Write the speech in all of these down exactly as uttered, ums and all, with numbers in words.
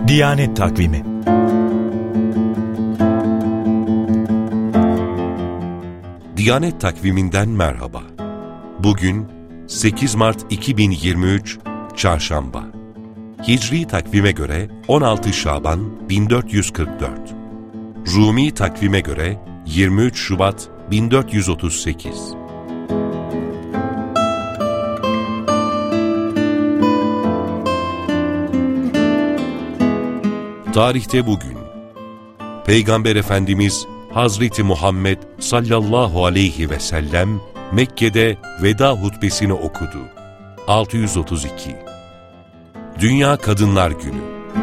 Diyanet Takvimi. Diyanet Takviminden merhaba. Bugün sekiz Mart iki bin yirmi üç Çarşamba. Hicri takvime göre on altı Şaban bin dört yüz kırk dört. Rumi takvime göre yirmi üç Şubat bin dört yüz otuz sekiz. Tarihte bugün Peygamber Efendimiz Hazreti Muhammed sallallahu aleyhi ve sellem Mekke'de veda hutbesini okudu. altı yüz otuz iki. Dünya Kadınlar Günü.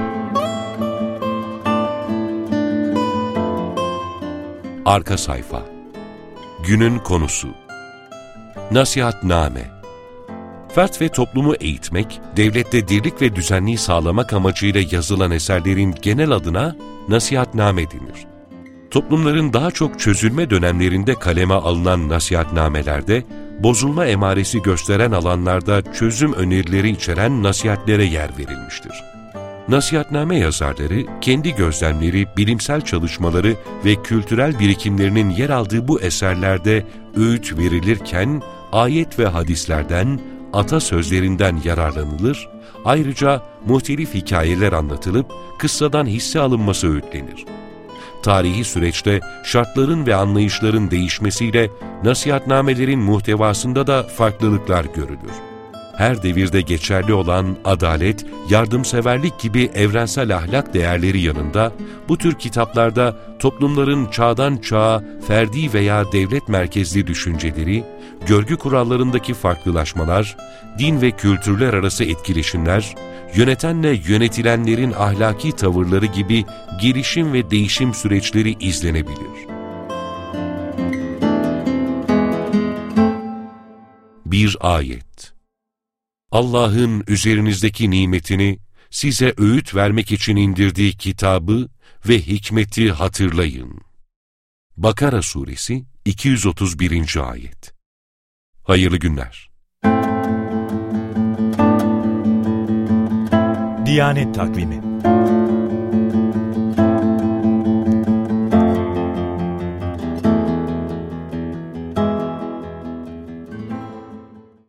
Arka sayfa. Günün konusu: Nasihatname. Fert ve toplumu eğitmek, devlette dirlik ve düzenliği sağlamak amacıyla yazılan eserlerin genel adına nasihatname denir. Toplumların daha çok çözülme dönemlerinde kaleme alınan nasihatnamelerde, bozulma emaresi gösteren alanlarda çözüm önerileri içeren nasihatlere yer verilmiştir. Nasihatname yazarları, kendi gözlemleri, bilimsel çalışmaları ve kültürel birikimlerinin yer aldığı bu eserlerde öğüt verilirken, ayet ve hadislerden, atasözlerinden yararlanılır, ayrıca muhtelif hikayeler anlatılıp, kıssadan hisse alınması öğütlenir. Tarihi süreçte şartların ve anlayışların değişmesiyle nasihatnamelerin muhtevasında da farklılıklar görülür. Her devirde geçerli olan adalet, yardımseverlik gibi evrensel ahlak değerleri yanında, bu tür kitaplarda toplumların çağdan çağa ferdi veya devlet merkezli düşünceleri, görgü kurallarındaki farklılaşmalar, din ve kültürler arası etkileşimler, yönetenle yönetilenlerin ahlaki tavırları gibi gelişim ve değişim süreçleri izlenebilir. Bir ayet. Allah'ın üzerinizdeki nimetini, size öğüt vermek için indirdiği kitabı ve hikmeti hatırlayın. Bakara Suresi iki yüz otuz birinci ayet. Hayırlı günler. Diyanet Takvimi.